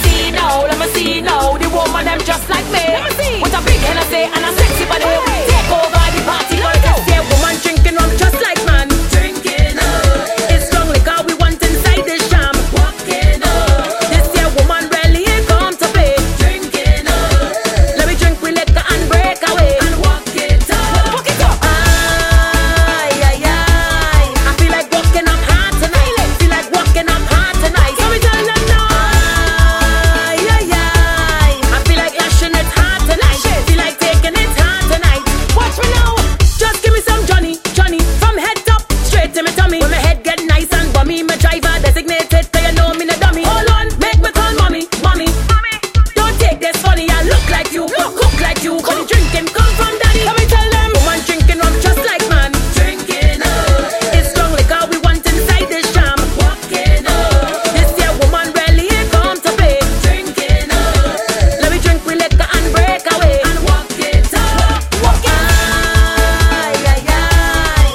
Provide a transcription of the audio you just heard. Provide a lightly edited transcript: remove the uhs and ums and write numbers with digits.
see now, the woman them just like me. Let me see. What a